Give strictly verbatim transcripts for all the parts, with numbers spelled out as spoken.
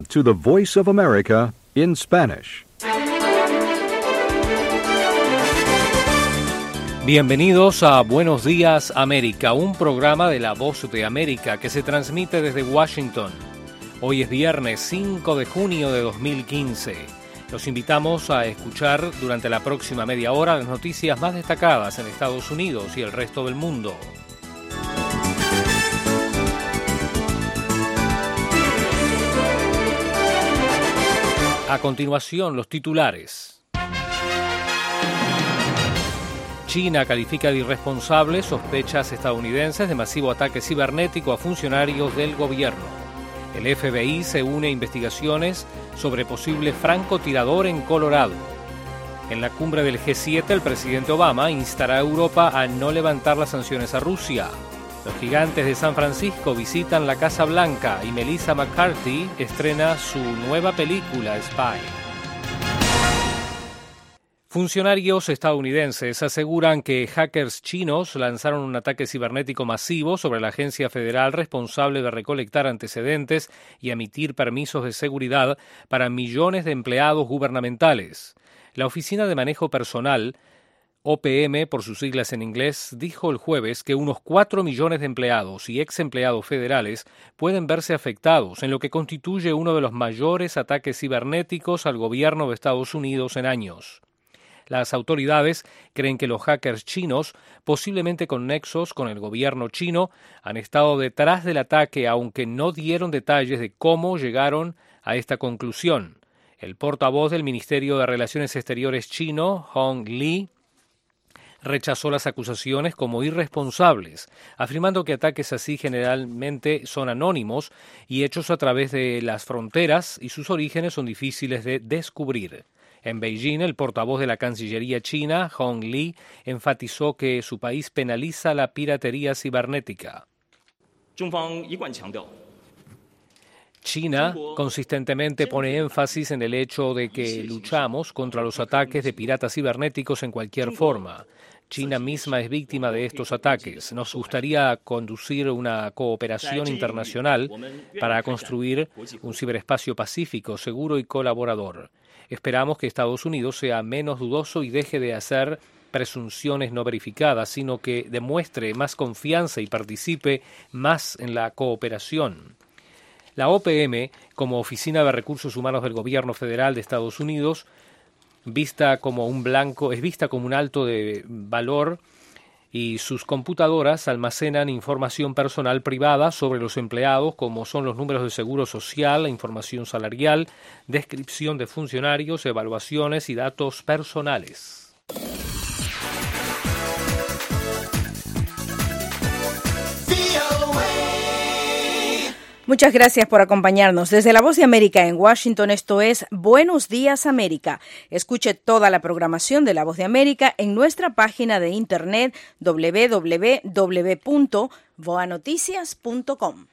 To the Voice of America in Spanish. Bienvenidos a Buenos Días América, un programa de La Voz de América que se transmite desde Washington. Hoy es viernes cinco de junio de dos mil quince. Los invitamos a escuchar durante la próxima media hora las noticias más destacadas en Estados Unidos y el resto del mundo. A continuación, los titulares. China califica de irresponsables sospechas estadounidenses de masivo ataque cibernético a funcionarios del gobierno. El F B I se une a investigaciones sobre posible francotirador en Colorado. En la cumbre del G siete, el presidente Obama instará a Europa a no levantar las sanciones a Rusia. Los gigantes de San Francisco visitan la Casa Blanca y Melissa McCarthy estrena su nueva película Spy. Funcionarios estadounidenses aseguran que hackers chinos lanzaron un ataque cibernético masivo sobre la agencia federal responsable de recolectar antecedentes y emitir permisos de seguridad para millones de empleados gubernamentales. La Oficina de Manejo Personal, O P M por sus siglas en inglés, dijo el jueves que unos cuatro millones de empleados y ex empleados federales pueden verse afectados en lo que constituye uno de los mayores ataques cibernéticos al gobierno de Estados Unidos en años. Las autoridades creen que los hackers chinos, posiblemente con nexos con el gobierno chino, han estado detrás del ataque, aunque no dieron detalles de cómo llegaron a esta conclusión. El portavoz del Ministerio de Relaciones Exteriores chino, Hong Li, rechazó las acusaciones como irresponsables, afirmando que ataques así generalmente son anónimos y hechos a través de las fronteras y sus orígenes son difíciles de descubrir. En Beijing, el portavoz de la Cancillería china, Hong Li, enfatizó que su país penaliza la piratería cibernética. China consistentemente pone énfasis en el hecho de que luchamos contra los ataques de piratas cibernéticos en cualquier forma. China misma es víctima de estos ataques. Nos gustaría conducir una cooperación internacional para construir un ciberespacio pacífico, seguro y colaborador. Esperamos que Estados Unidos sea menos dudoso y deje de hacer presunciones no verificadas, sino que demuestre más confianza y participe más en la cooperación. La O P M, como Oficina de Recursos Humanos del Gobierno Federal de Estados Unidos, vista como un blanco, es vista como un alto de valor y sus computadoras almacenan información personal privada sobre los empleados, como son los números de seguro social, la información salarial, descripción de funcionarios, evaluaciones y datos personales. Muchas gracias por acompañarnos. Desde La Voz de América en Washington, esto es Buenos Días América. Escuche toda la programación de La Voz de América en nuestra página de internet doble u doble u doble u punto voa noticias punto com.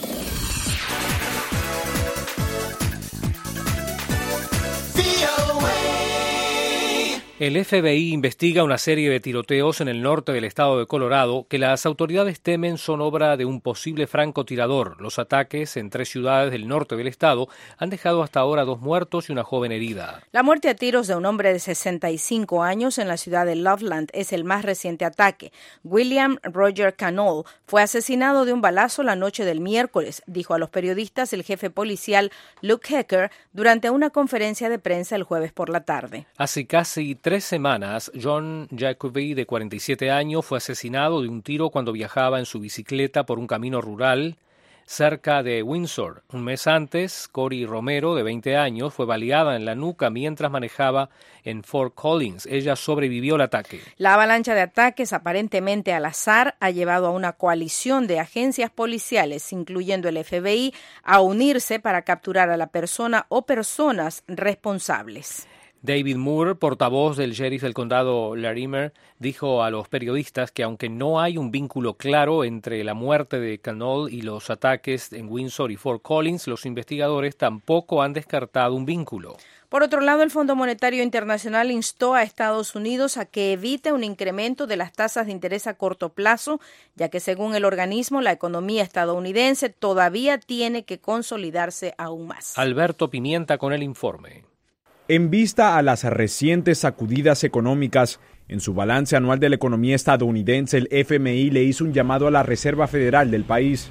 El F B I investiga una serie de tiroteos en el norte del estado de Colorado que las autoridades temen son obra de un posible francotirador. Los ataques en tres ciudades del norte del estado han dejado hasta ahora dos muertos y una joven herida. La muerte a tiros de un hombre de sesenta y cinco años en la ciudad de Loveland es el más reciente ataque. William Roger Cannell fue asesinado de un balazo la noche del miércoles, dijo a los periodistas el jefe policial Luke Hecker durante una conferencia de prensa el jueves por la tarde. Hace casi tres semanas, John Jacoby, de cuarenta y siete años, fue asesinado de un tiro cuando viajaba en su bicicleta por un camino rural cerca de Windsor. Un mes antes, Cory Romero, de veinte años, fue baleada en la nuca mientras manejaba en Fort Collins. Ella sobrevivió al ataque. La avalancha de ataques, aparentemente al azar, ha llevado a una coalición de agencias policiales, incluyendo el F B I, a unirse para capturar a la persona o personas responsables. David Moore, portavoz del sheriff del condado Larimer, dijo a los periodistas que aunque no hay un vínculo claro entre la muerte de Canol y los ataques en Windsor y Fort Collins, los investigadores tampoco han descartado un vínculo. Por otro lado, el Fondo Monetario Internacional instó a Estados Unidos a que evite un incremento de las tasas de interés a corto plazo, ya que según el organismo, la economía estadounidense todavía tiene que consolidarse aún más. Alberto Pimienta con el informe. En vista a las recientes sacudidas económicas, en su balance anual de la economía estadounidense, el F M I le hizo un llamado a la Reserva Federal del país.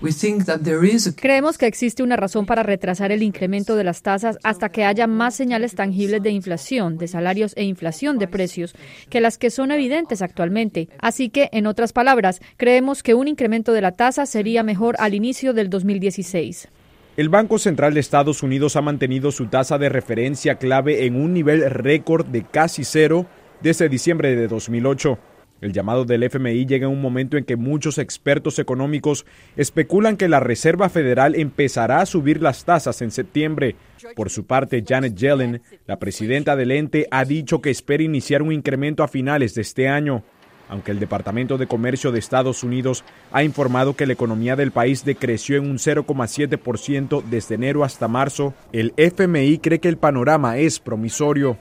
Creemos que existe una razón para retrasar el incremento de las tasas hasta que haya más señales tangibles de inflación, de salarios e inflación de precios, que las que son evidentes actualmente. Así que, en otras palabras, creemos que un incremento de la tasa sería mejor al inicio del dos mil dieciséis. El Banco Central de Estados Unidos ha mantenido su tasa de referencia clave en un nivel récord de casi cero desde diciembre de dos mil ocho. El llamado del F M I llega en un momento en que muchos expertos económicos especulan que la Reserva Federal empezará a subir las tasas en septiembre. Por su parte, Janet Yellen, la presidenta del ente, ha dicho que espera iniciar un incremento a finales de este año. Aunque el Departamento de Comercio de Estados Unidos ha informado que la economía del país decreció en un cero coma siete por ciento desde enero hasta marzo, el F M I cree que el panorama es promisorio.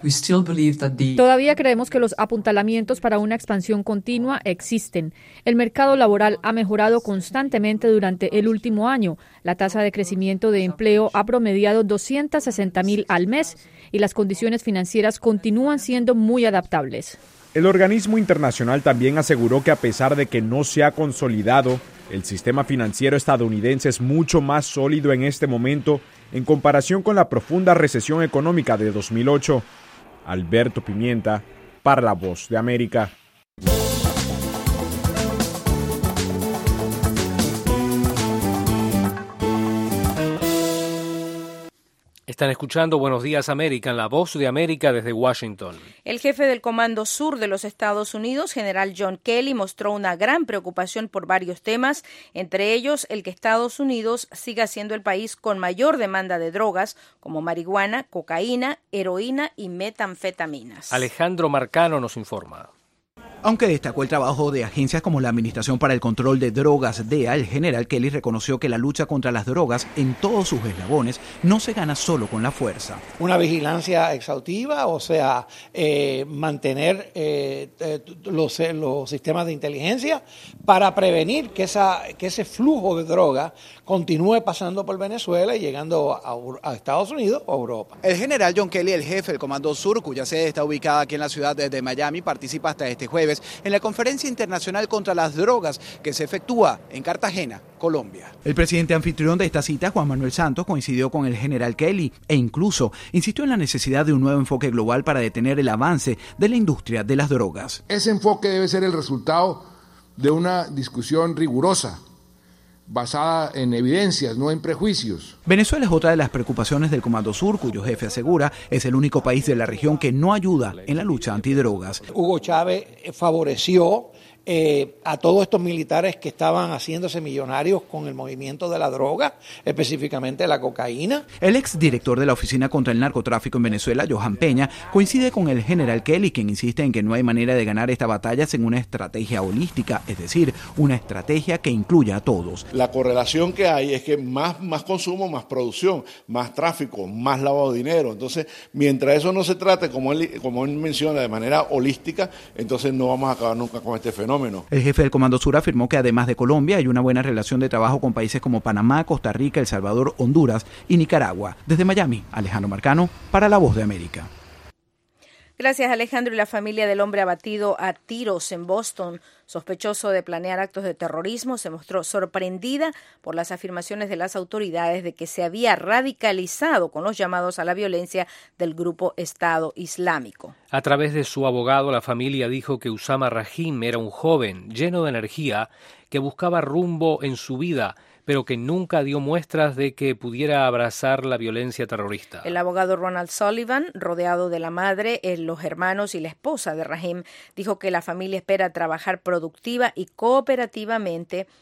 Todavía creemos que los apuntalamientos para una expansión continua existen. El mercado laboral ha mejorado constantemente durante el último año. La tasa de crecimiento de empleo ha promediado doscientos sesenta mil al mes y las condiciones financieras continúan siendo muy adaptables. El organismo internacional también aseguró que a pesar de que no se ha consolidado, el sistema financiero estadounidense es mucho más sólido en este momento en comparación con la profunda recesión económica de dos mil ocho. Alberto Pimienta, para La Voz de América. Están escuchando Buenos Días América en La Voz de América desde Washington. El jefe del Comando Sur de los Estados Unidos, general John Kelly, mostró una gran preocupación por varios temas, entre ellos el que Estados Unidos siga siendo el país con mayor demanda de drogas, como marihuana, cocaína, heroína y metanfetaminas. Alejandro Marcano nos informa. Aunque destacó el trabajo de agencias como la Administración para el Control de Drogas, D E A, el general Kelly reconoció que la lucha contra las drogas en todos sus eslabones no se gana solo con la fuerza. Una vigilancia exhaustiva, o sea, eh, mantener eh, eh, los, eh, los sistemas de inteligencia para prevenir que, esa, que ese flujo de droga continúe pasando por Venezuela y llegando a, a Estados Unidos o Europa. El general John Kelly, el jefe del Comando Sur, cuya sede está ubicada aquí en la ciudad de Miami, participa hasta este jueves en la Conferencia Internacional contra las Drogas que se efectúa en Cartagena, Colombia. El presidente anfitrión de esta cita, Juan Manuel Santos, coincidió con el general Kelly e incluso insistió en la necesidad de un nuevo enfoque global para detener el avance de la industria de las drogas. Ese enfoque debe ser el resultado de una discusión rigurosa, basada en evidencias, no en prejuicios. Venezuela es otra de las preocupaciones del Comando Sur, cuyo jefe asegura es el único país de la región que no ayuda en la lucha antidrogas. Hugo Chávez favoreció eh, a todos estos militares que estaban haciéndose millonarios con el movimiento de la droga, específicamente la cocaína. El exdirector de la Oficina contra el Narcotráfico en Venezuela, Johan Peña, coincide con el general Kelly, quien insiste en que no hay manera de ganar esta batalla sin una estrategia holística, es decir, una estrategia que incluya a todos. La correlación que hay es que más, más consumo, más producción, más tráfico, más lavado de dinero. Entonces, mientras eso no se trate, como él, como él menciona, de manera holística, entonces no vamos a acabar nunca con este fenómeno. El jefe del Comando Sur afirmó que además de Colombia hay una buena relación de trabajo con países como Panamá, Costa Rica, El Salvador, Honduras y Nicaragua. Desde Miami, Alejandro Marcano, para La Voz de América. Gracias, Alejandro. Y la familia del hombre abatido a tiros en Boston, sospechoso de planear actos de terrorismo, se mostró sorprendida por las afirmaciones de las autoridades de que se había radicalizado con los llamados a la violencia del grupo Estado Islámico. A través de su abogado, la familia dijo que Usama Rahim era un joven lleno de energía que buscaba rumbo en su vida, pero que nunca dio muestras de que pudiera abrazar la violencia terrorista. El abogado Ronald Sullivan, rodeado de la madre, los hermanos y la esposa de Rahim, dijo que la familia espera trabajar productiva y cooperativamente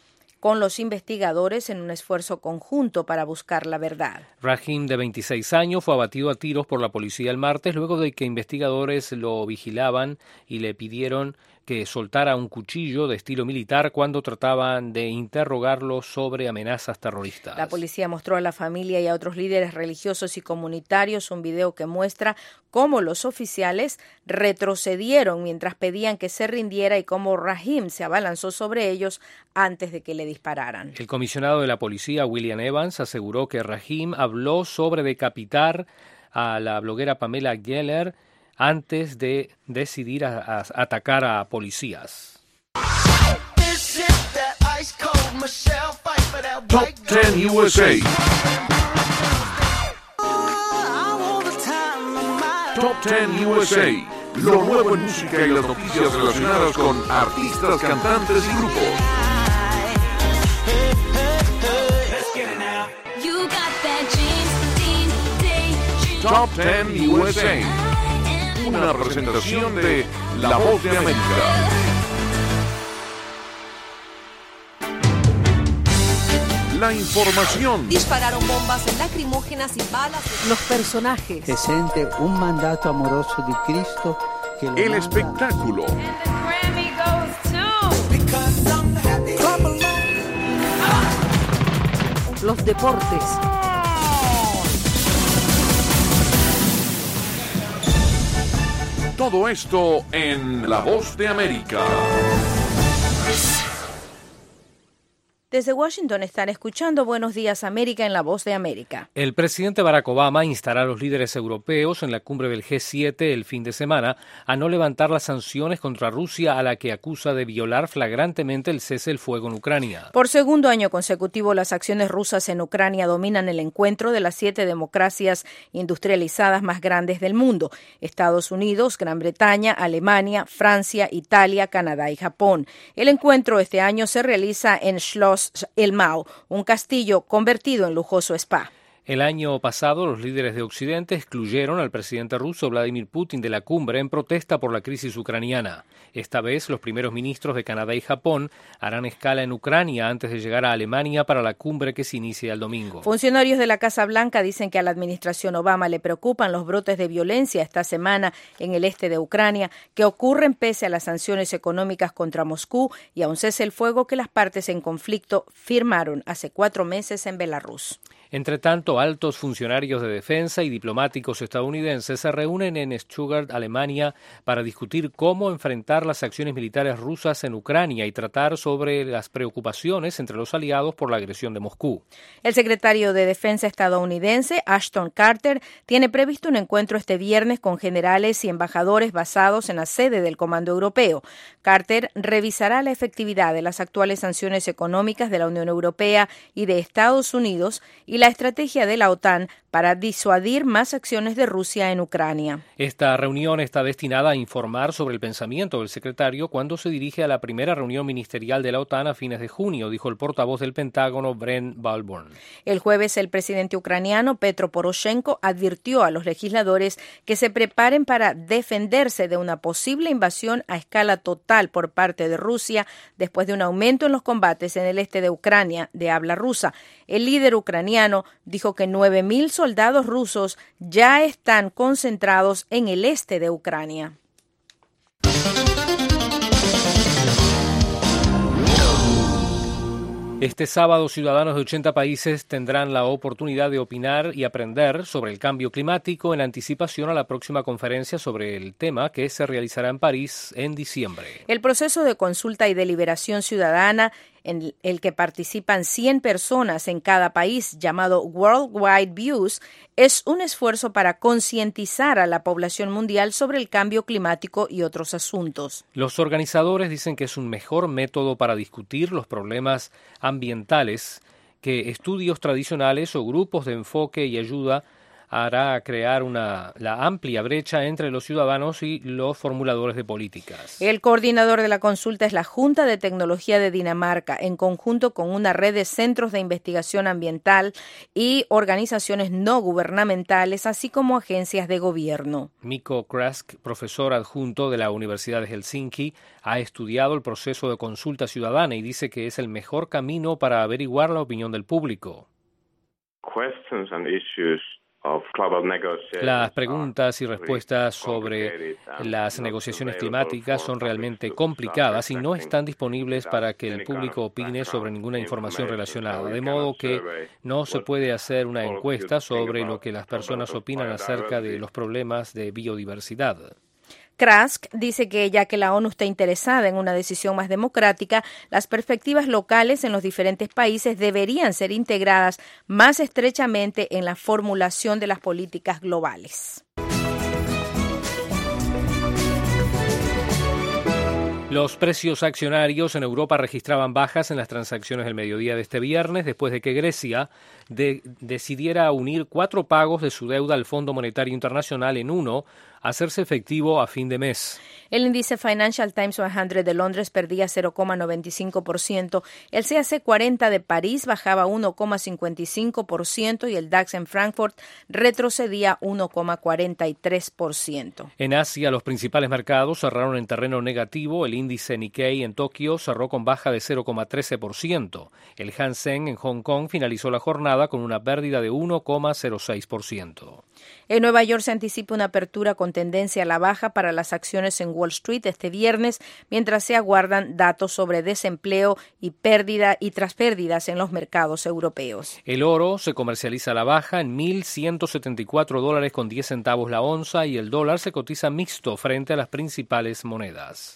con los investigadores en un esfuerzo conjunto para buscar la verdad. Rahim, de veintiséis años, fue abatido a tiros por la policía el martes luego de que investigadores lo vigilaban y le pidieron que soltara un cuchillo de estilo militar cuando trataban de interrogarlo sobre amenazas terroristas. La policía mostró a la familia y a otros líderes religiosos y comunitarios un video que muestra cómo los oficiales retrocedieron mientras pedían que se rindiera y cómo Rahim se abalanzó sobre ellos antes de que le dispararan. El comisionado de la policía, William Evans, aseguró que Rahim habló sobre decapitar a la bloguera Pamela Geller antes de decidir a, a atacar a policías. Top diez U S A. Top diez U S A. Lo nuevo en música y las noticias relacionadas con artistas, cantantes y grupos. Top diez U S A. Una presentación de La Voz de América. La información. Dispararon bombas lacrimógenas y balas. Los personajes. Se siente un mandato amoroso de Cristo. Que lo El manda. espectáculo. Los deportes. Todo esto en La Voz de América. Desde Washington están escuchando Buenos Días América en La Voz de América. El presidente Barack Obama instará a los líderes europeos en la cumbre del G siete el fin de semana a no levantar las sanciones contra Rusia, a la que acusa de violar flagrantemente el cese del fuego en Ucrania. Por segundo año consecutivo, las acciones rusas en Ucrania dominan el encuentro de las siete democracias industrializadas más grandes del mundo: Estados Unidos, Gran Bretaña, Alemania, Francia, Italia, Canadá y Japón. El encuentro este año se realiza en Schloss El Mao, un castillo convertido en lujoso spa. El año pasado, los líderes de Occidente excluyeron al presidente ruso Vladimir Putin de la cumbre en protesta por la crisis ucraniana. Esta vez, los primeros ministros de Canadá y Japón harán escala en Ucrania antes de llegar a Alemania para la cumbre que se inicia el domingo. Funcionarios de la Casa Blanca dicen que a la administración Obama le preocupan los brotes de violencia esta semana en el este de Ucrania, que ocurren pese a las sanciones económicas contra Moscú y a un cese el fuego que las partes en conflicto firmaron hace cuatro meses en Belarus. Entre tanto, altos funcionarios de defensa y diplomáticos estadounidenses se reúnen en Stuttgart, Alemania, para discutir cómo enfrentar las acciones militares rusas en Ucrania y tratar sobre las preocupaciones entre los aliados por la agresión de Moscú. El secretario de Defensa estadounidense, Ashton Carter, tiene previsto un encuentro este viernes con generales y embajadores basados en la sede del Comando Europeo. Carter revisará la efectividad de las actuales sanciones económicas de la Unión Europea y de Estados Unidos y la estrategia de la OTAN para disuadir más acciones de Rusia en Ucrania. Esta reunión está destinada a informar sobre el pensamiento del secretario cuando se dirige a la primera reunión ministerial de la OTAN a fines de junio, dijo el portavoz del Pentágono, Brent Balborn. El jueves, el presidente ucraniano Petro Poroshenko advirtió a los legisladores que se preparen para defenderse de una posible invasión a escala total por parte de Rusia después de un aumento en los combates en el este de Ucrania de habla rusa. El líder ucraniano dijo que nueve mil soldados rusos ya están concentrados en el este de Ucrania. Este sábado, ciudadanos de ochenta países tendrán la oportunidad de opinar y aprender sobre el cambio climático en anticipación a la próxima conferencia sobre el tema que se realizará en París en diciembre. El proceso de consulta y deliberación ciudadana en el que participan cien personas en cada país, llamado Worldwide Views, es un esfuerzo para concientizar a la población mundial sobre el cambio climático y otros asuntos. Los organizadores dicen que es un mejor método para discutir los problemas ambientales que estudios tradicionales o grupos de enfoque y ayuda hará crear una, la amplia brecha entre los ciudadanos y los formuladores de políticas. El coordinador de la consulta es la Junta de Tecnología de Dinamarca, en conjunto con una red de centros de investigación ambiental y organizaciones no gubernamentales, así como agencias de gobierno. Mikko Krask, profesor adjunto de la Universidad de Helsinki, ha estudiado el proceso de consulta ciudadana y dice que es el mejor camino para averiguar la opinión del público. Questions and issues of global negotiations. Las preguntas y respuestas sobre las negociaciones climáticas son realmente complicadas y no están disponibles para que el público opine sobre ninguna información relacionada, de modo que no se puede hacer una encuesta sobre lo que las personas opinan acerca de los problemas de biodiversidad. Krask dice que ya que la ONU está interesada en una decisión más democrática, las perspectivas locales en los diferentes países deberían ser integradas más estrechamente en la formulación de las políticas globales. Los precios accionarios en Europa registraban bajas en las transacciones del mediodía de este viernes después de que Grecia de, decidiera unir cuatro pagos de su deuda al Fondo Monetario Internacional en uno, a hacerse efectivo a fin de mes. El índice Financial Times cien de Londres perdía cero coma noventa y cinco por ciento, el C A C cuarenta de París bajaba uno coma cincuenta y cinco por ciento y el DAX en Frankfurt retrocedía uno coma cuarenta y tres por ciento. En Asia, los principales mercados cerraron en terreno negativo. El índice Nikkei en Tokio cerró con baja de cero coma trece por ciento. El Hang Seng en Hong Kong finalizó la jornada con una pérdida de uno coma cero seis por ciento. En Nueva York se anticipa una apertura con tendencia a la baja para las acciones en Wall Street este viernes, mientras se aguardan datos sobre desempleo y pérdida y tras pérdidas en los mercados europeos. El oro se comercializa a la baja en mil ciento setenta y cuatro dólares con diez centavos la onza y el dólar se cotiza mixto frente a las principales monedas.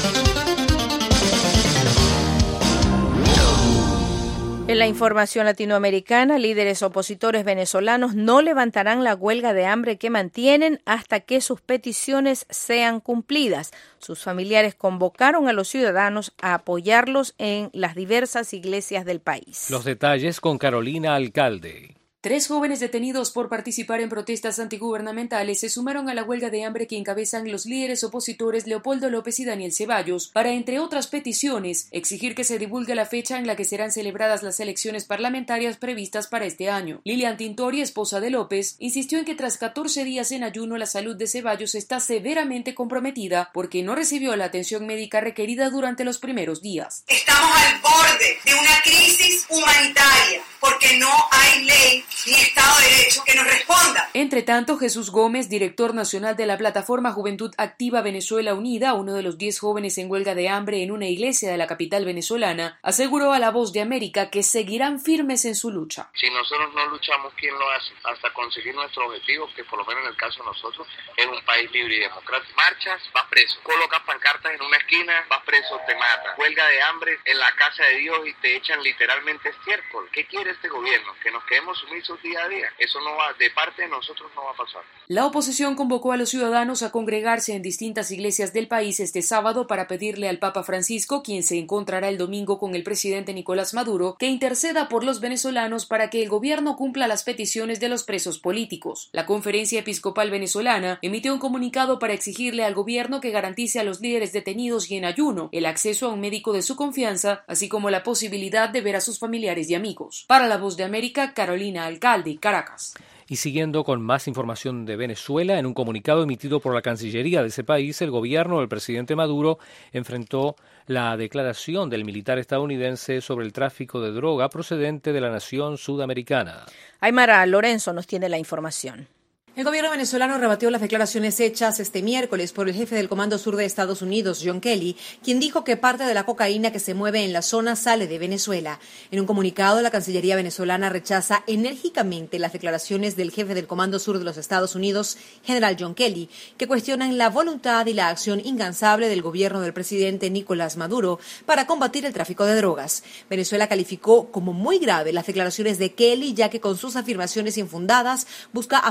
En la información latinoamericana, líderes opositores venezolanos no levantarán la huelga de hambre que mantienen hasta que sus peticiones sean cumplidas. Sus familiares convocaron a los ciudadanos a apoyarlos en las diversas iglesias del país. Los detalles con Carolina Alcalde. Tres jóvenes detenidos por participar en protestas antigubernamentales se sumaron a la huelga de hambre que encabezan los líderes opositores Leopoldo López y Daniel Ceballos para, entre otras peticiones, exigir que se divulgue la fecha en la que serán celebradas las elecciones parlamentarias previstas para este año. Lilian Tintori, esposa de López, insistió en que tras catorce días en ayuno la salud de Ceballos está severamente comprometida porque no recibió la atención médica requerida durante los primeros días. Estamos al borde de una crisis humanitaria porque no hay ley ni Estado de Derecho que nos responda. Entre tanto, Jesús Gómez, director nacional de la plataforma Juventud Activa Venezuela Unida, uno de los diez jóvenes en huelga de hambre en una iglesia de la capital venezolana, aseguró a La Voz de América que seguirán firmes en su lucha. Si nosotros no luchamos, ¿quién lo hace? Hasta conseguir nuestro objetivo, que por lo menos en el caso de nosotros es un país libre y democrático. Marchas, vas preso. Colocas pancartas en una esquina, vas preso, te matan. Huelga de hambre en la casa de Dios y te echan literalmente estiércol. ¿Qué quiere este gobierno? Que nos quedemos sumisos día a día. Eso no va, de parte de nosotros no va a pasar. La oposición convocó a los ciudadanos a congregarse en distintas iglesias del país este sábado para pedirle al Papa Francisco, quien se encontrará el domingo con el presidente Nicolás Maduro, que interceda por los venezolanos para que el gobierno cumpla las peticiones de los presos políticos. La Conferencia Episcopal Venezolana emitió un comunicado para exigirle al gobierno que garantice a los líderes detenidos y en ayuno el acceso a un médico de su confianza, así como la posibilidad de ver a sus familiares y amigos. Para La Voz de América, Carolina Alcalde, Caracas. Y siguiendo con más información de Venezuela, en un comunicado emitido por la Cancillería de ese país, el gobierno del presidente Maduro enfrentó la declaración del militar estadounidense sobre el tráfico de droga procedente de la nación sudamericana. Aymara Lorenzo nos tiene la información. El gobierno venezolano rebatió las declaraciones hechas este miércoles por el jefe del Comando Sur de Estados Unidos, John Kelly, quien dijo que parte de la cocaína que se mueve en la zona sale de Venezuela. En un comunicado, la Cancillería venezolana rechaza enérgicamente las declaraciones del jefe del Comando Sur de los Estados Unidos, general John Kelly, que cuestionan la voluntad y la acción incansable del gobierno del presidente Nicolás Maduro para combatir el tráfico de drogas. Venezuela calificó como muy grave las declaraciones de Kelly, ya que con sus afirmaciones infundadas busca afectar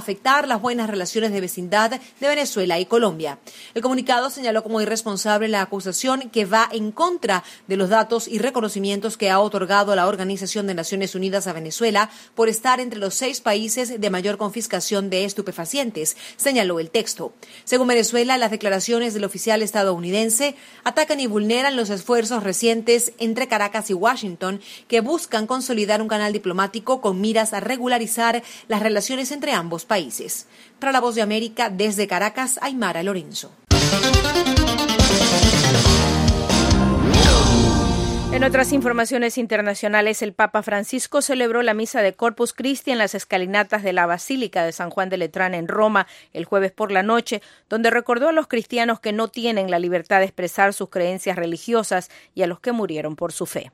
las buenas relaciones de vecindad de Venezuela y Colombia. El comunicado señaló como irresponsable la acusación que va en contra de los datos y reconocimientos que ha otorgado la Organización de Naciones Unidas a Venezuela por estar entre los seis países de mayor confiscación de estupefacientes, señaló el texto. Según Venezuela, las declaraciones del oficial estadounidense atacan y vulneran los esfuerzos recientes entre Caracas y Washington que buscan consolidar un canal diplomático con miras a regularizar las relaciones entre ambos países. Para La Voz de América, desde Caracas, Aymara Lorenzo. En otras informaciones internacionales, el Papa Francisco celebró la misa de Corpus Christi en las escalinatas de la Basílica de San Juan de Letrán en Roma el jueves por la noche, donde recordó a los cristianos que no tienen la libertad de expresar sus creencias religiosas y a los que murieron por su fe.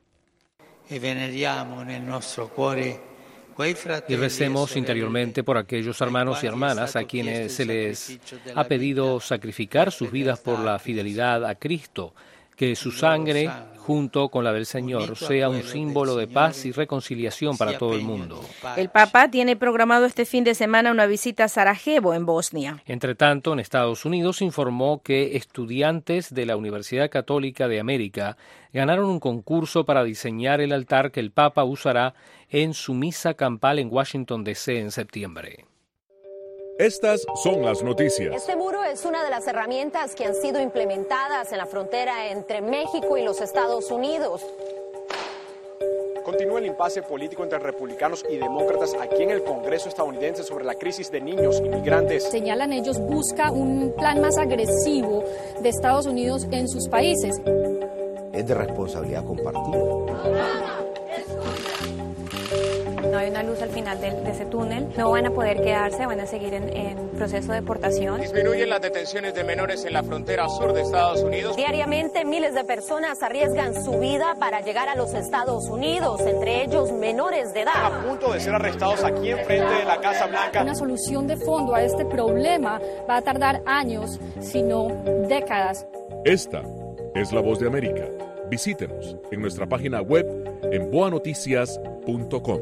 Y recemos interiormente por aquellos hermanos y hermanas a quienes se les ha pedido sacrificar sus vidas por la fidelidad a Cristo, que su sangre, junto con la del Señor, sea un símbolo de paz y reconciliación para todo el mundo. El Papa tiene programado este fin de semana una visita a Sarajevo, en Bosnia. Entre tanto, en Estados Unidos informó que estudiantes de la Universidad Católica de América ganaron un concurso para diseñar el altar que el Papa usará en su misa campal en Washington, D C en septiembre. Estas son las noticias. Este muro es una de las herramientas que han sido implementadas en la frontera entre México y los Estados Unidos. Continúa el impasse político entre republicanos y demócratas aquí en el Congreso estadounidense sobre la crisis de niños inmigrantes. Señalan ellos, busca un plan más agresivo de Estados Unidos en sus países. Es de responsabilidad compartida. No hay una luz al final de, de ese túnel, no van a poder quedarse, van a seguir en, en proceso de deportación. Disminuyen las detenciones de menores en la frontera sur de Estados Unidos. Diariamente miles de personas arriesgan su vida para llegar a los Estados Unidos, entre ellos menores de edad. Están a punto de ser arrestados aquí enfrente de la Casa Blanca. Una solución de fondo a este problema va a tardar años, sino décadas. Esta es La Voz de América. Visítenos en nuestra página web en boa noticias punto com.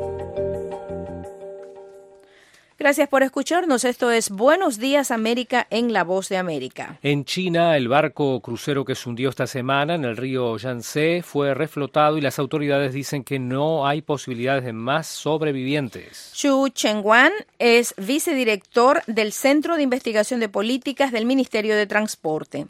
Gracias por escucharnos. Esto es Buenos Días América en La Voz de América. En China, el barco crucero que se hundió esta semana en el río Yangtze fue reflotado y las autoridades dicen que no hay posibilidades de más sobrevivientes. Xu Chengwan es vicedirector del Centro de Investigación de Políticas del Ministerio de Transporte.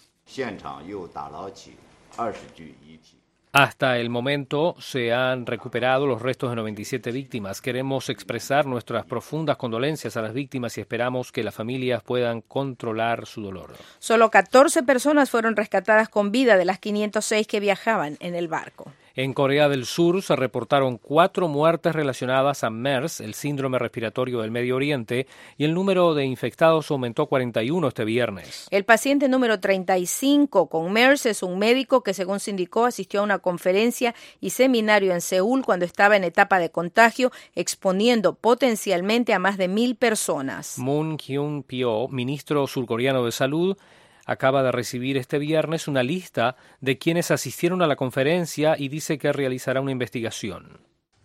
Hasta el momento se han recuperado los restos de noventa y siete víctimas. Queremos expresar nuestras profundas condolencias a las víctimas y esperamos que las familias puedan controlar su dolor. Solo catorce personas fueron rescatadas con vida de las quinientas seis que viajaban en el barco. En Corea del Sur se reportaron cuatro muertes relacionadas a MERS, el síndrome respiratorio del Medio Oriente, y el número de infectados aumentó a cuarenta y uno este viernes. El paciente número treinta y cinco con MERS es un médico que, según se indicó, asistió a una conferencia y seminario en Seúl cuando estaba en etapa de contagio, exponiendo potencialmente a más de mil personas. Moon Kyung-pyo, ministro surcoreano de Salud, acaba de recibir este viernes una lista de quienes asistieron a la conferencia y dice que realizará una investigación.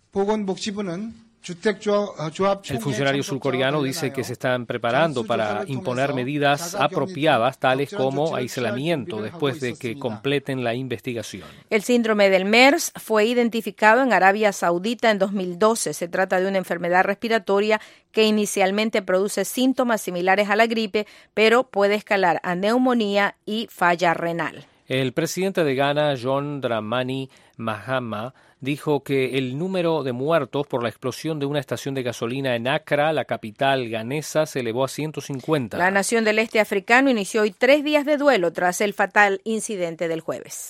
El funcionario surcoreano dice que se están preparando para imponer medidas apropiadas, tales como aislamiento, después de que completen la investigación. El síndrome del MERS fue identificado en Arabia Saudita en dos mil doce. Se trata de una enfermedad respiratoria que inicialmente produce síntomas similares a la gripe, pero puede escalar a neumonía y falla renal. El presidente de Ghana, John Dramani Mahama, dijo que el número de muertos por la explosión de una estación de gasolina en Accra, la capital ganesa, se elevó a ciento cincuenta. La nación del este africano inició hoy tres días de duelo tras el fatal incidente del jueves.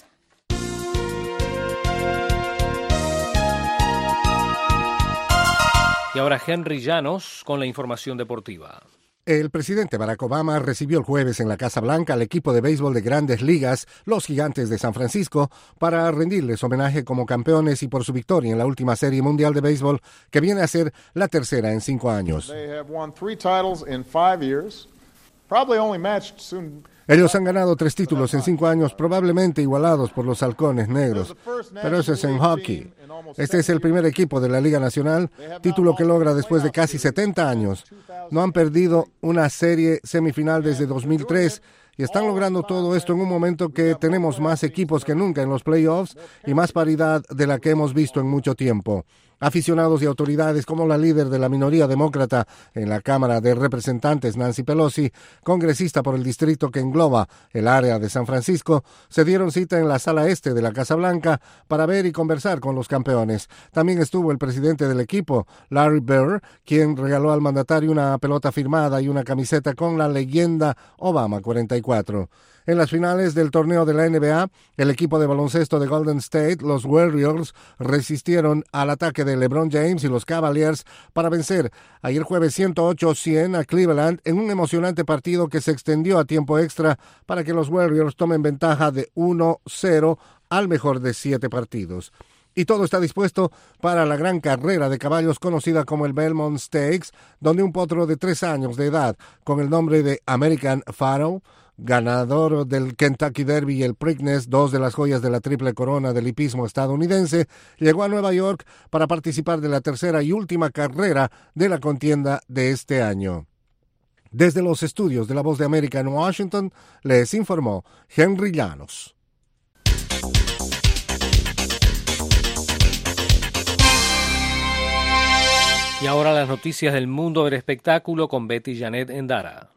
Y ahora Henry Llanos con la información deportiva. El presidente Barack Obama recibió el jueves en la Casa Blanca al equipo de béisbol de Grandes Ligas, los Gigantes de San Francisco, para rendirles homenaje como campeones y por su victoria en la última Serie Mundial de Béisbol, que viene a ser la tercera en cinco años. Ellos han ganado tres títulos en cinco años, probablemente igualados por los halcones negros, pero eso es en hockey. Este es el primer equipo de la Liga Nacional, título que logra después de casi setenta años. No han perdido una serie semifinal desde dos mil tres y están logrando todo esto en un momento que tenemos más equipos que nunca en los playoffs y más paridad de la que hemos visto en mucho tiempo. Aficionados y autoridades como la líder de la minoría demócrata en la Cámara de Representantes, Nancy Pelosi, congresista por el distrito que engloba el área de San Francisco, se dieron cita en la sala este de la Casa Blanca para ver y conversar con los campeones. También estuvo el presidente del equipo, Larry Bird, quien regaló al mandatario una pelota firmada y una camiseta con la leyenda Obama cuarenta y cuatro. En las finales del torneo de la N B A, el equipo de baloncesto de Golden State, los Warriors, resistieron al ataque de LeBron James y los Cavaliers para vencer ayer jueves ciento ocho a cien a Cleveland en un emocionante partido que se extendió a tiempo extra para que los Warriors tomen ventaja de uno cero al mejor de siete partidos. Y todo está dispuesto para la gran carrera de caballos conocida como el Belmont Stakes, donde un potro de tres años de edad, con el nombre de American Pharoah, ganador del Kentucky Derby y el Preakness, dos de las joyas de la triple corona del hipismo estadounidense, llegó a Nueva York para participar de la tercera y última carrera de la contienda de este año. Desde los estudios de La Voz de América en Washington, les informó Henry Llanos. Y ahora las noticias del mundo del espectáculo con Betty Janet Endara.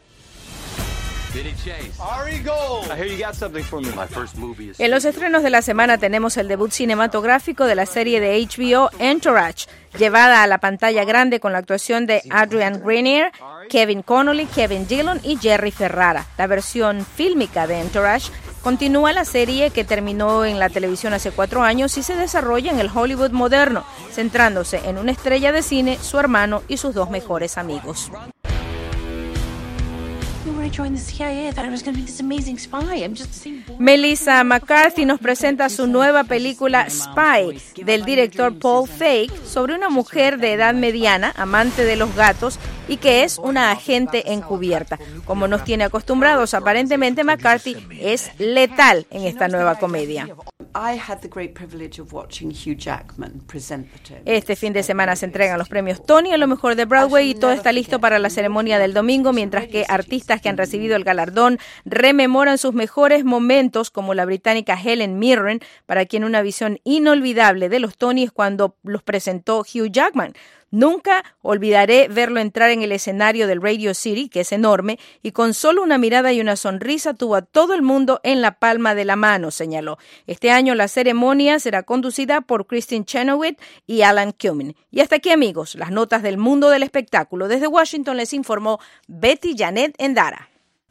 En los estrenos de la semana tenemos el debut cinematográfico de la serie de H B O Entourage, llevada a la pantalla grande con la actuación de Adrian Grenier, Kevin Connolly, Kevin Dillon y Jerry Ferrara. La versión fílmica de Entourage continúa la serie que terminó en la televisión hace cuatro años y se desarrolla en el Hollywood moderno, centrándose en una estrella de cine, su hermano y sus dos mejores amigos. Melissa McCarthy nos presenta su nueva película Spy, del director Paul Feig, sobre una mujer de edad mediana, amante de los gatos y que es una agente encubierta. Como nos tiene acostumbrados, aparentemente McCarthy es letal en esta nueva comedia. Este fin de semana se entregan los premios Tony a lo mejor de Broadway y todo está listo para la ceremonia del domingo, mientras que artistas que han recibido el galardón rememoran sus mejores momentos, como la británica Helen Mirren, para quien una visión inolvidable de los Tony es cuando los presentó Hugh Jackman. Nunca olvidaré verlo entrar en el escenario del Radio City, que es enorme, y con solo una mirada y una sonrisa tuvo a todo el mundo en la palma de la mano, señaló. Este año la ceremonia será conducida por Kristen Chenoweth y Alan Cumming. Y hasta aquí, amigos, las notas del mundo del espectáculo. Desde Washington les informó Betty Janet Endara.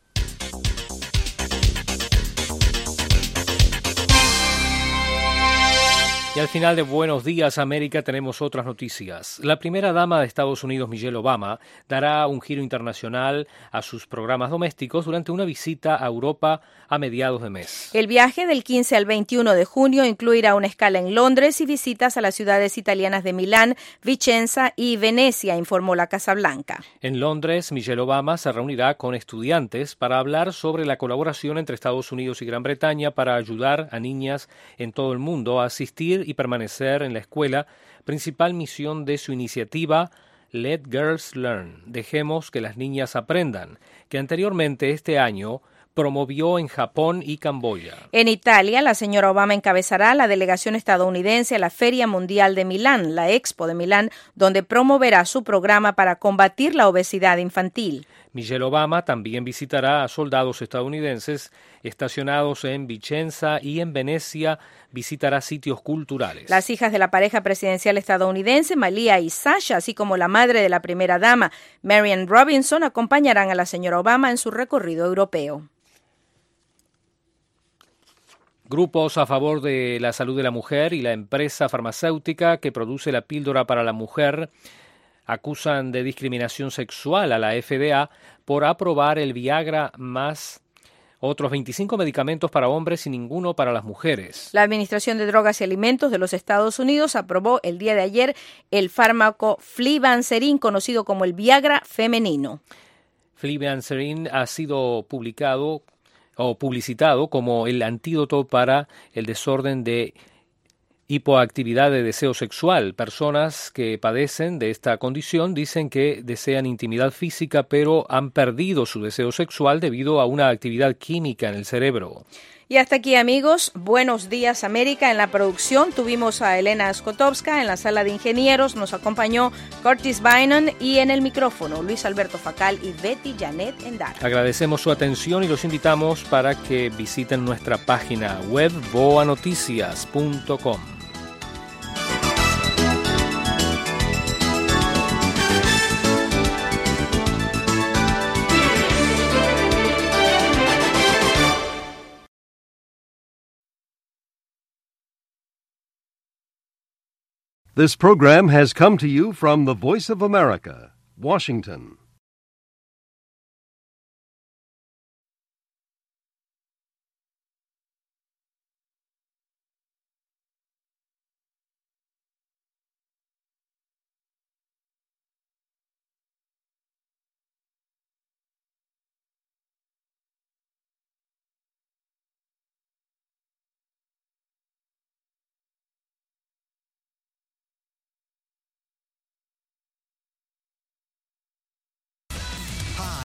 Y al final de Buenos Días América tenemos otras noticias. La primera dama de Estados Unidos, Michelle Obama, dará un giro internacional a sus programas domésticos durante una visita a Europa a mediados de mes. El viaje del quince al veintiuno de junio incluirá una escala en Londres y visitas a las ciudades italianas de Milán, Vicenza y Venecia, informó la Casa Blanca. En Londres, Michelle Obama se reunirá con estudiantes para hablar sobre la colaboración entre Estados Unidos y Gran Bretaña para ayudar a niñas en todo el mundo a asistir y permanecer en la escuela, principal misión de su iniciativa Let Girls Learn, dejemos que las niñas aprendan, que anteriormente este año promovió en Japón y Camboya. En Italia, la señora Obama encabezará la delegación estadounidense a la Feria Mundial de Milán, la Expo de Milán, donde promoverá su programa para combatir la obesidad infantil. Michelle Obama también visitará a soldados estadounidenses estacionados en Vicenza y en Venecia, visitará sitios culturales. Las hijas de la pareja presidencial estadounidense, Malia y Sasha, así como la madre de la primera dama, Marianne Robinson, acompañarán a la señora Obama en su recorrido europeo. Grupos a favor de la salud de la mujer y la empresa farmacéutica que produce la píldora para la mujer acusan de discriminación sexual a la F D A por aprobar el Viagra más otros veinticinco medicamentos para hombres y ninguno para las mujeres. La Administración de Drogas y Alimentos de los Estados Unidos aprobó el día de ayer el fármaco Flibanserin, conocido como el Viagra femenino. Flibanserin ha sido publicado o publicitado como el antídoto para el desorden de hipoactividad de deseo sexual. Personas que padecen de esta condición dicen que desean intimidad física, pero han perdido su deseo sexual debido a una actividad química en el cerebro. Y hasta aquí, amigos. Buenos días, América. En la producción tuvimos a Elena Skotowska, en la sala de ingenieros nos acompañó Curtis Bynum y en el micrófono Luis Alberto Facal y Betty Janet Endara. Agradecemos su atención y los invitamos para que visiten nuestra página web boa noticias punto com. This program has come to you from the Voice of America, Washington.